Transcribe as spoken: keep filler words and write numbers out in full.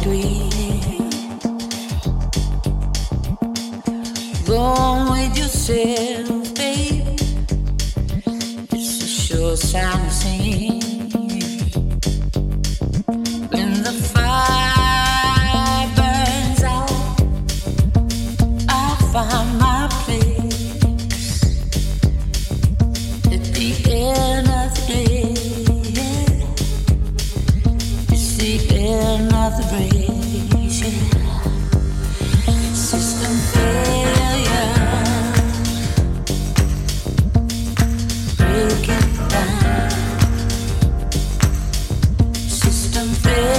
agree. Go with yourself, babe. It's a sure sign of sin. When the fire burns out, I find my place at the end of the day. It's the end of the race. Yeah. System failure. Break it down. System failure.